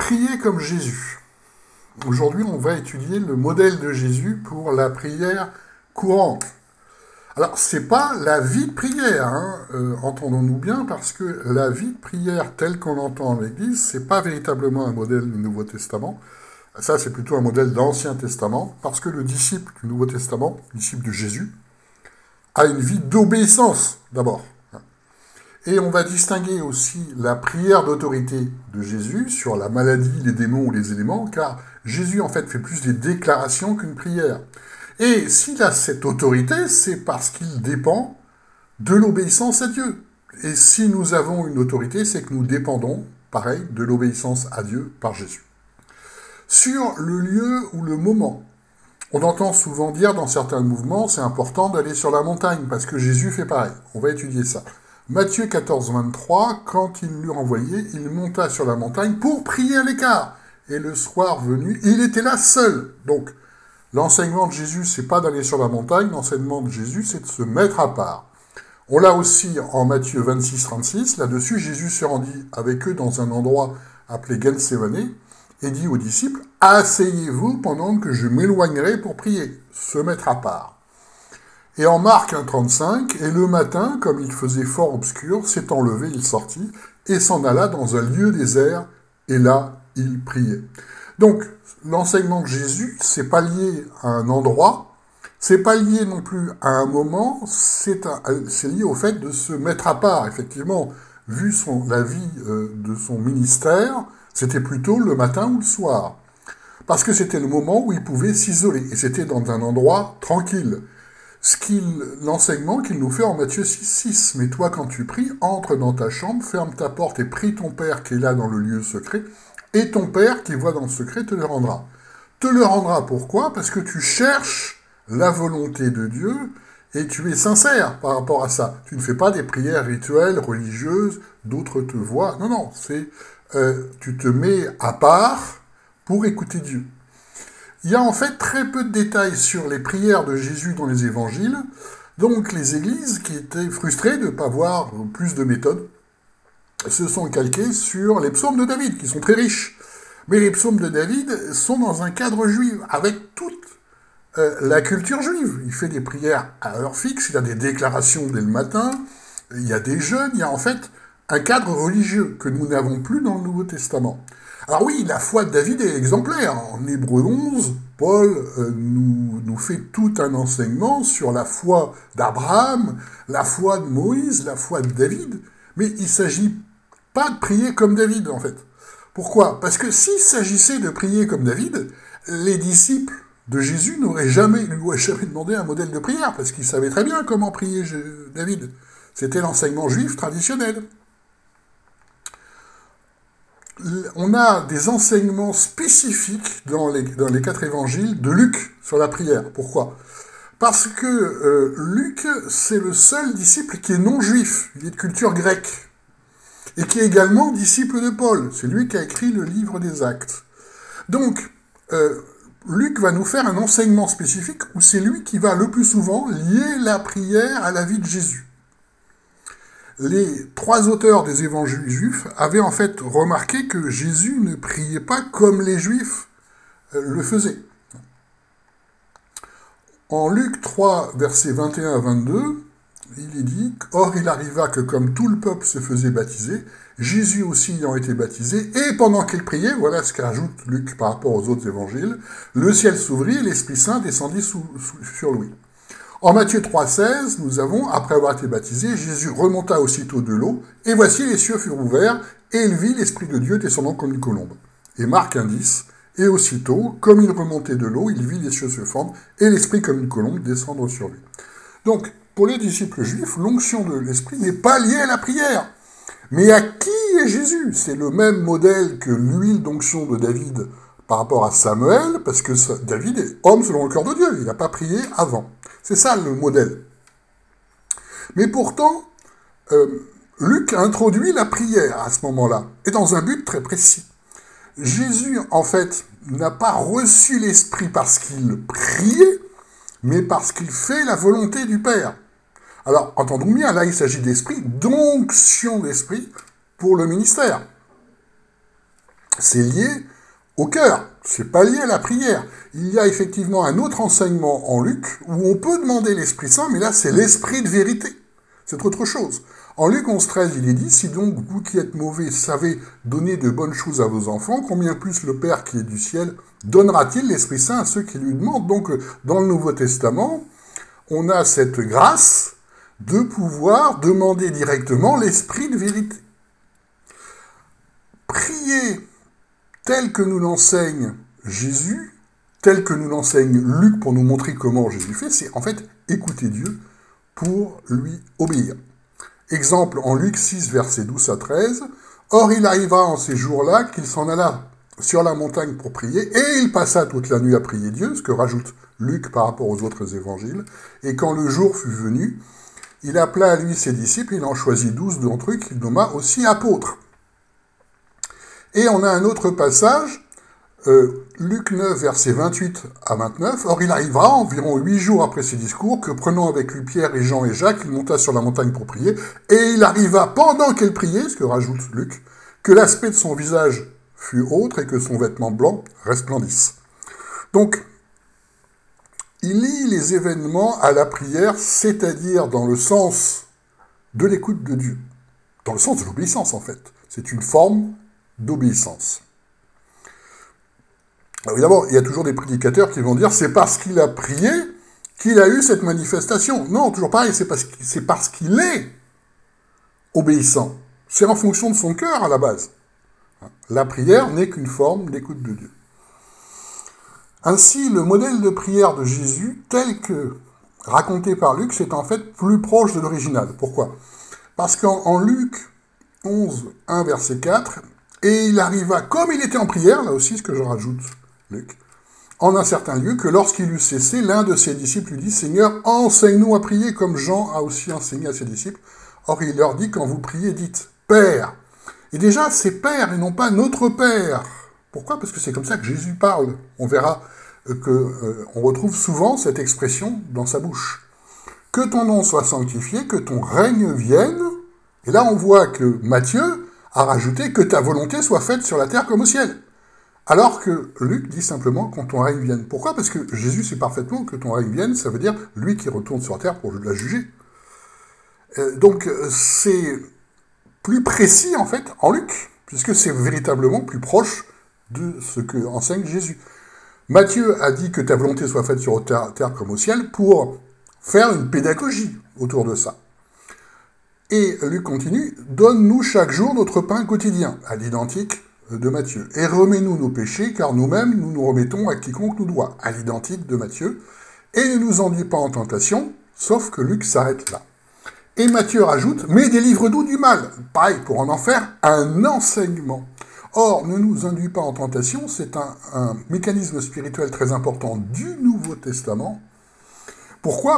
prier comme Jésus. Aujourd'hui, on va étudier le modèle de Jésus pour la prière courante. Alors, c'est pas la vie de prière, entendons-nous bien, parce que la vie de prière telle qu'on l'entend en l'Église, c'est pas véritablement un modèle du Nouveau Testament. Ça, c'est plutôt un modèle d'Ancien Testament, parce que le disciple du Nouveau Testament, le disciple de Jésus, a une vie d'obéissance, d'abord. Et on va distinguer aussi la prière d'autorité de Jésus sur la maladie, les démons ou les éléments, car Jésus, en fait, fait plus des déclarations qu'une prière. Et s'il a cette autorité, c'est parce qu'il dépend de l'obéissance à Dieu. Et si nous avons une autorité, c'est que nous dépendons, pareil, de l'obéissance à Dieu par Jésus. Sur le lieu ou le moment, on entend souvent dire dans certains mouvements, c'est important d'aller sur la montagne, parce que Jésus fait pareil. On va étudier ça. Matthieu 14, 23, quand il l'eut renvoyé, il monta sur la montagne pour prier à l'écart. Et le soir venu, il était là seul. Donc, l'enseignement de Jésus, c'est pas d'aller sur la montagne, l'enseignement de Jésus, c'est de se mettre à part. On l'a aussi en Matthieu 26, 36, là-dessus, Jésus se rendit avec eux dans un endroit appelé Gethsémani, et dit aux disciples, « Asseyez-vous pendant que je m'éloignerai pour prier. » Se mettre à part. Et en Marc 1,35, « Et le matin, comme il faisait fort obscur, s'étant levé, il sortit, et s'en alla dans un lieu désert, et là, il priait. » Donc, l'enseignement de Jésus, c'est pas lié à un endroit, c'est pas lié non plus à un moment, c'est lié au fait de se mettre à part. Effectivement, vu la vie de son ministère, c'était plutôt le matin ou le soir. Parce que c'était le moment où il pouvait s'isoler, et c'était dans un endroit tranquille. L'enseignement qu'il nous fait en Matthieu 6, 6. « Mais toi, quand tu pries, entre dans ta chambre, ferme ta porte et prie ton Père qui est là dans le lieu secret, et ton Père qui voit dans le secret te le rendra. » Te le rendra pourquoi ? Parce que tu cherches la volonté de Dieu, et tu es sincère par rapport à ça. Tu ne fais pas des prières rituelles, religieuses, d'autres te voient. Non, non, tu te mets à part pour écouter Dieu. Il y a en fait très peu de détails sur les prières de Jésus dans les évangiles, donc les églises qui étaient frustrées de ne pas voir plus de méthodes se sont calquées sur les psaumes de David, qui sont très riches. Mais les psaumes de David sont dans un cadre juif, avec toute la culture juive. Il fait des prières à heure fixe, il y a des déclarations dès le matin, il y a des jeûnes, il y a en fait un cadre religieux que nous n'avons plus dans le Nouveau Testament. Alors oui, la foi de David est exemplaire. En Hébreux 11, Paul nous fait tout un enseignement sur la foi d'Abraham, la foi de Moïse, la foi de David. Mais il ne s'agit pas de prier comme David, en fait. Pourquoi ? Parce que s'il s'agissait de prier comme David, les disciples de Jésus lui auraient jamais demandé un modèle de prière, parce qu'ils savaient très bien comment prier David. C'était l'enseignement juif traditionnel. On a des enseignements spécifiques dans les 4 évangiles de Luc sur la prière. Pourquoi ? Parce que Luc, c'est le seul disciple qui est non juif, il est de culture grecque, et qui est également disciple de Paul. C'est lui qui a écrit le livre des Actes. Donc, Luc va nous faire un enseignement spécifique où c'est lui qui va le plus souvent lier la prière à la vie de Jésus. Les 3 auteurs des évangiles juifs avaient en fait remarqué que Jésus ne priait pas comme les juifs le faisaient. En Luc 3, versets 21 à 22, il est dit « Or il arriva que comme tout le peuple se faisait baptiser, Jésus aussi ayant été baptisé, et pendant qu'il priait, voilà ce qu'ajoute Luc par rapport aux autres évangiles, le ciel s'ouvrit et l'Esprit Saint descendit sur lui. » En Matthieu 3,16, nous avons, après avoir été baptisé, Jésus remonta aussitôt de l'eau, et voici les cieux furent ouverts, et il vit l'Esprit de Dieu descendant comme une colombe. Et Marc 1,10, et aussitôt, comme il remontait de l'eau, il vit les cieux se fendre, et l'Esprit comme une colombe descendre sur lui. Donc, pour les disciples juifs, l'onction de l'Esprit n'est pas liée à la prière. Mais à qui est Jésus ? C'est le même modèle que l'huile d'onction de David par rapport à Samuel, parce que David est homme selon le cœur de Dieu, il n'a pas prié avant. C'est ça le modèle. Mais pourtant, Luc a introduit la prière à ce moment-là, et dans un but très précis. Jésus, en fait, n'a pas reçu l'Esprit parce qu'il priait, mais parce qu'il fait la volonté du Père. Alors, entendons bien, là, il s'agit d'esprit, d'onction d'esprit pour le ministère. c'est lié au cœur, c'est pas lié à la prière. Il y a effectivement un autre enseignement en Luc où on peut demander l'Esprit Saint, mais là c'est l'Esprit de vérité. C'est autre chose. En Luc 11,13, il est dit, si donc vous qui êtes mauvais savez donner de bonnes choses à vos enfants, combien plus le Père qui est du ciel donnera-t-il l'Esprit Saint à ceux qui lui demandent. Donc dans le Nouveau Testament, on a cette grâce de pouvoir demander directement l'Esprit de vérité. Prier tel que nous l'enseigne Jésus, tel que nous l'enseigne Luc pour nous montrer comment Jésus fait, c'est en fait écouter Dieu pour lui obéir. Exemple en Luc 6, versets 12 à 13. « Or il arriva en ces jours-là qu'il s'en alla sur la montagne pour prier, et il passa toute la nuit à prier Dieu, ce que rajoute Luc par rapport aux autres évangiles. Et quand le jour fut venu, il appela à lui ses disciples, il en choisit 12 d'entre eux qu'il nomma aussi apôtres. » Et on a un autre passage, Luc 9, versets 28 à 29. « Or il arriva, environ 8 jours après ces discours, que prenant avec lui Pierre et Jean et Jacques, il monta sur la montagne pour prier. Et il arriva, pendant qu'il priait, ce que rajoute Luc, que l'aspect de son visage fut autre et que son vêtement blanc resplendisse. » Donc, il lie les événements à la prière, c'est-à-dire dans le sens de l'écoute de Dieu. Dans le sens de l'obéissance, en fait. C'est une forme d'obéissance. Alors, évidemment, il y a toujours des prédicateurs qui vont dire c'est parce qu'il a prié qu'il a eu cette manifestation. Non, toujours pareil, c'est parce qu'il est obéissant. C'est en fonction de son cœur à la base. La prière n'est qu'une forme d'écoute de Dieu. Ainsi, le modèle de prière de Jésus, tel que raconté par Luc, c'est en fait plus proche de l'original. Pourquoi ? Parce qu'en Luc 11, 1, verset 4, « Et il arriva, comme il était en prière », là aussi ce que je rajoute, Luc, « en un certain lieu, que lorsqu'il eut cessé, l'un de ses disciples lui dit, « Seigneur, enseigne-nous à prier, comme Jean a aussi enseigné à ses disciples. » Or il leur dit, « Quand vous priez, dites, Père. » Et déjà, c'est Père et non pas notre Père. Pourquoi ? Parce que c'est comme ça que Jésus parle. On verra qu'on retrouve souvent cette expression dans sa bouche. « Que ton nom soit sanctifié, que ton règne vienne. » Et là, on voit que Matthieu a rajouté « Que ta volonté soit faite sur la terre comme au ciel. » Alors que Luc dit simplement « Que ton règne vienne. » Pourquoi ? Parce que Jésus sait parfaitement que ton règne vienne, ça veut dire lui qui retourne sur la terre pour la juger. Donc, c'est plus précis, en fait, en Luc, puisque c'est véritablement plus proche de ce que enseigne Jésus. Matthieu a dit que ta volonté soit faite sur la terre comme au ciel pour faire une pédagogie autour de ça. Et Luc continue, « Donne-nous chaque jour notre pain quotidien », à l'identique de Matthieu. « Et remets-nous nos péchés, car nous-mêmes, nous nous remettons à quiconque nous doit », à l'identique de Matthieu. « Et ne nous enduis pas en tentation », sauf que Luc s'arrête là. Et Matthieu rajoute, « Mais délivre-nous du mal », pareil, pour en faire un enseignement. Or, ne nous induis pas en tentation, c'est un mécanisme spirituel très important du Nouveau Testament. Pourquoi ?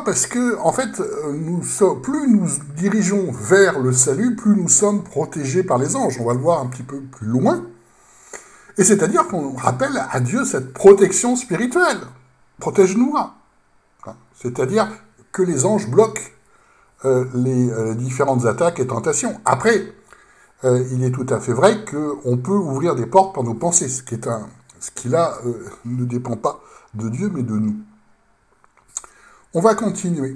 Parce que, en fait, plus nous dirigeons vers le salut, plus nous sommes protégés par les anges. On va le voir un petit peu plus loin. Et c'est-à-dire qu'on rappelle à Dieu cette protection spirituelle. Protège-nous. C'est-à-dire que les anges bloquent les différentes attaques et tentations. Après, il est tout à fait vrai qu'on peut ouvrir des portes par nos pensées, ce qui là ne dépend pas de Dieu, mais de nous. On va continuer.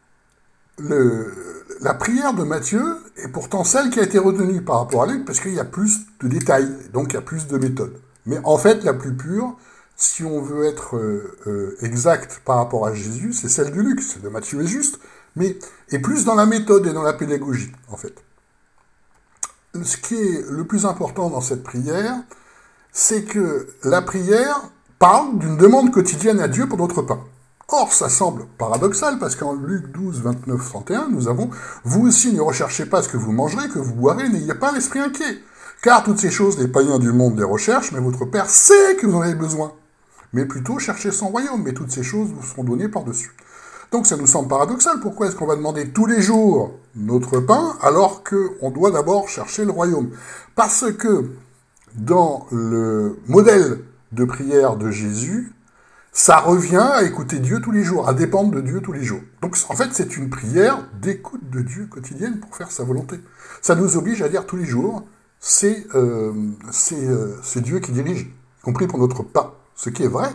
La prière de Matthieu est pourtant celle qui a été retenue par rapport à Luc, parce qu'il y a plus de détails, donc il y a plus de méthodes. Mais en fait, la plus pure, si on veut être exact par rapport à Jésus, c'est celle de Luc. Celle de Matthieu est juste, mais est plus dans la méthode et dans la pédagogie, en fait. Ce qui est le plus important dans cette prière, c'est que la prière parle d'une demande quotidienne à Dieu pour notre pain. Or, ça semble paradoxal, parce qu'en Luc 12, 29, 31, nous avons « Vous aussi ne recherchez pas ce que vous mangerez, que vous boirez, n'ayez pas l'esprit inquiet. Car toutes ces choses, les païens du monde les recherchent, mais votre Père sait que vous en avez besoin. Mais plutôt, cherchez son royaume, mais toutes ces choses vous seront données par-dessus. » Donc ça nous semble paradoxal. Pourquoi est-ce qu'on va demander tous les jours notre pain, alors qu'on doit d'abord chercher le royaume ? Parce que dans le modèle de prière de Jésus, ça revient à écouter Dieu tous les jours, à dépendre de Dieu tous les jours. Donc en fait, c'est une prière d'écoute de Dieu quotidienne pour faire sa volonté. Ça nous oblige à dire tous les jours, c'est Dieu qui dirige, y compris pour notre pas, ce qui est vrai.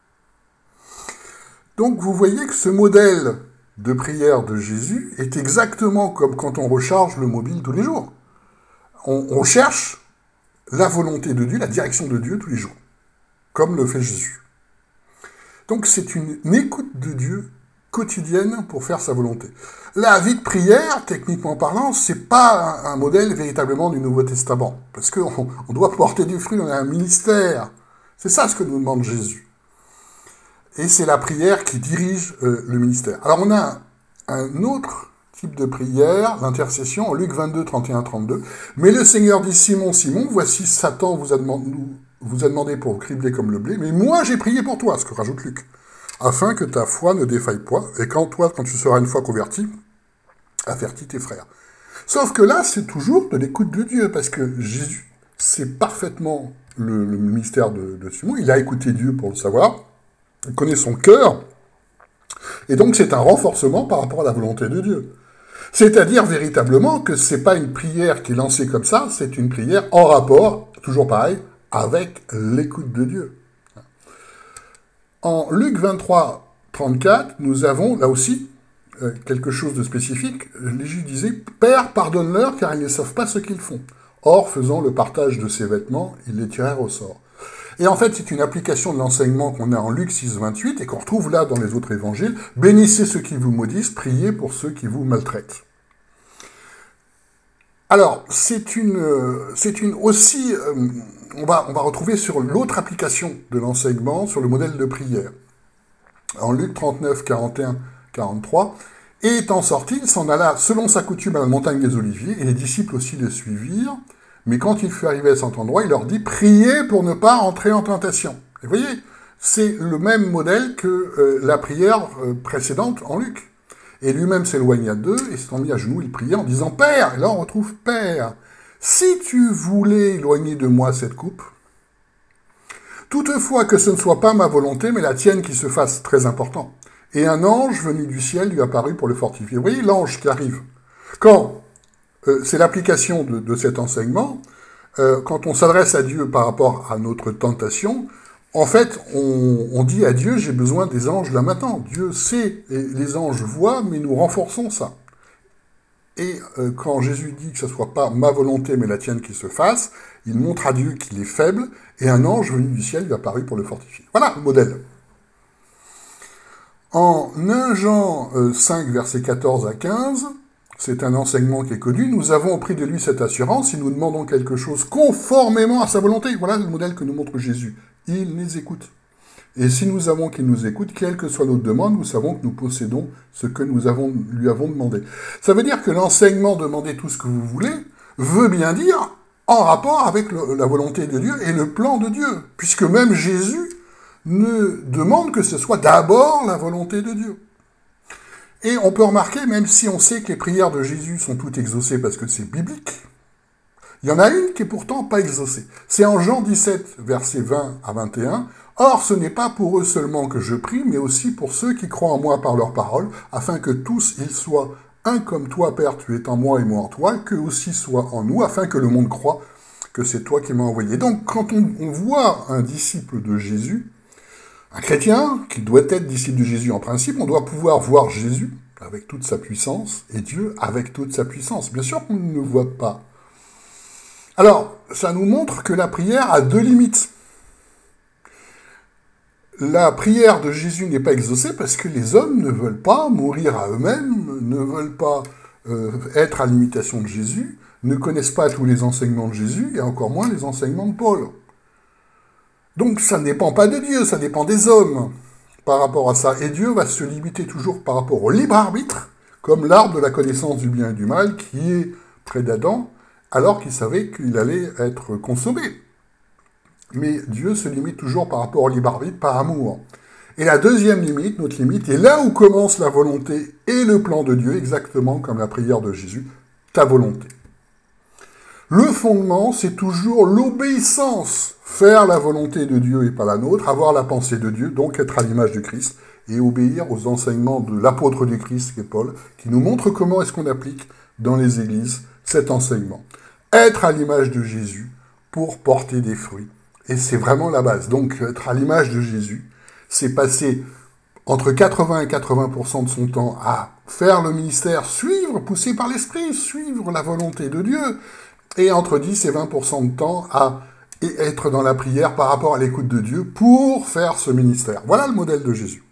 Donc vous voyez que ce modèle de prière de Jésus est exactement comme quand on recharge le mobile tous les jours. On cherche la volonté de Dieu, la direction de Dieu tous les jours, comme le fait Jésus. Donc c'est une écoute de Dieu quotidienne pour faire sa volonté. La vie de prière, techniquement parlant, c'est pas un modèle véritablement du Nouveau Testament, parce qu'on doit porter du fruit, on a un ministère. C'est ça ce que nous demande Jésus. Et c'est la prière qui dirige le ministère. Alors on a un autre type de prière, l'intercession, en Luc 22, 31-32. « Mais le Seigneur dit, Simon, Simon, voici Satan vous a demandé pour vous cribler comme le blé, mais moi j'ai prié pour toi, ce que rajoute Luc, afin que ta foi ne défaille point, et quand tu seras une fois converti, avertis tes frères. » Sauf que là, c'est toujours de l'écoute de Dieu, parce que Jésus sait parfaitement le mystère de Simon, il a écouté Dieu pour le savoir, il connaît son cœur, et donc c'est un renforcement par rapport à la volonté de Dieu. C'est-à-dire véritablement que c'est pas une prière qui est lancée comme ça, c'est une prière en rapport, toujours pareil, avec l'écoute de Dieu. En Luc 23, 34, nous avons là aussi quelque chose de spécifique. Jésus disait « Père, pardonne-leur, car ils ne savent pas ce qu'ils font. » Or, faisant le partage de ses vêtements, ils les tirèrent au sort. Et en fait, c'est une application de l'enseignement qu'on a en Luc 6, 28, et qu'on retrouve là dans les autres évangiles. « Bénissez ceux qui vous maudissent, priez pour ceux qui vous maltraitent. » Alors, c'est une aussi, on va retrouver sur l'autre application de l'enseignement, sur le modèle de prière. En Luc 39, 41, 43, « Et étant sorti, il s'en alla selon sa coutume à la montagne des Oliviers, et les disciples aussi le suivirent. Mais quand il fut arrivé à cet endroit, il leur dit, priez pour ne pas entrer en tentation. » Et vous voyez, c'est le même modèle que la prière précédente en Luc. Et lui-même s'éloigna d'eux, et s'étant mis à genoux, il priait en disant « Père !» Et là, on retrouve « Père, si tu voulais éloigner de moi cette coupe, toutefois que ce ne soit pas ma volonté, mais la tienne qui se fasse, très important. » Et un ange venu du ciel lui apparut pour le fortifier. Vous voyez l'ange qui arrive. Quand c'est l'application de cet enseignement, quand on s'adresse à Dieu par rapport à notre tentation, en fait, on dit à Dieu, j'ai besoin des anges là maintenant. Dieu sait, et les anges voient, mais nous renforçons ça. Et quand Jésus dit que ce ne soit pas ma volonté, mais la tienne qui se fasse, il montre à Dieu qu'il est faible, et un ange venu du ciel lui apparut pour le fortifier. Voilà le modèle. En 1 Jean 5, versets 14 à 15, c'est un enseignement qui est connu, nous avons auprès de lui cette assurance, si nous demandons quelque chose conformément à sa volonté. Voilà le modèle que nous montre Jésus. Il les écoute. Et si nous avons qu'il nous écoute, quelle que soit notre demande, nous savons que nous possédons ce que lui avons demandé. Ça veut dire que l'enseignement « demandez tout ce que vous voulez » veut bien dire en rapport avec la volonté de Dieu et le plan de Dieu, puisque même Jésus ne demande que ce soit d'abord la volonté de Dieu. Et on peut remarquer, même si on sait que les prières de Jésus sont toutes exaucées parce que c'est biblique, il y en a une qui est pourtant pas exaucée. C'est en Jean 17, versets 20 à 21. « Or, ce n'est pas pour eux seulement que je prie, mais aussi pour ceux qui croient en moi par leur parole, afin que tous ils soient un comme toi, Père, tu es en moi et moi en toi, qu'eux aussi soient en nous, afin que le monde croie que c'est toi qui m'as envoyé. » Donc, quand on voit un disciple de Jésus, un chrétien qui doit être disciple de Jésus en principe, on doit pouvoir voir Jésus avec toute sa puissance et Dieu avec toute sa puissance. Bien sûr qu'on ne le voit pas. Alors, ça nous montre que la prière a deux limites. La prière de Jésus n'est pas exaucée parce que les hommes ne veulent pas mourir à eux-mêmes, ne veulent pas être à l'imitation de Jésus, ne connaissent pas tous les enseignements de Jésus et encore moins les enseignements de Paul. Donc ça ne dépend pas de Dieu, ça dépend des hommes par rapport à ça. Et Dieu va se limiter toujours par rapport au libre arbitre, comme l'arbre de la connaissance du bien et du mal qui est près d'Adam, alors qu'il savait qu'il allait être consommé. Mais Dieu se limite toujours par rapport au libre arbitre, par amour. Et la deuxième limite, notre limite, est là où commence la volonté et le plan de Dieu, exactement comme la prière de Jésus, ta volonté. Le fondement, c'est toujours l'obéissance, faire la volonté de Dieu et pas la nôtre, avoir la pensée de Dieu, donc être à l'image du Christ, et obéir aux enseignements de l'apôtre du Christ, qui est Paul, qui nous montre comment est-ce qu'on applique dans les églises cet enseignement. être à l'image de Jésus pour porter des fruits. Et c'est vraiment la base. Donc, être à l'image de Jésus, c'est passer entre 80 et 80% de son temps à faire le ministère, suivre, poussé par l'Esprit, suivre la volonté de Dieu, et entre 10 et 20% de temps à être dans la prière par rapport à l'écoute de Dieu pour faire ce ministère. Voilà le modèle de Jésus.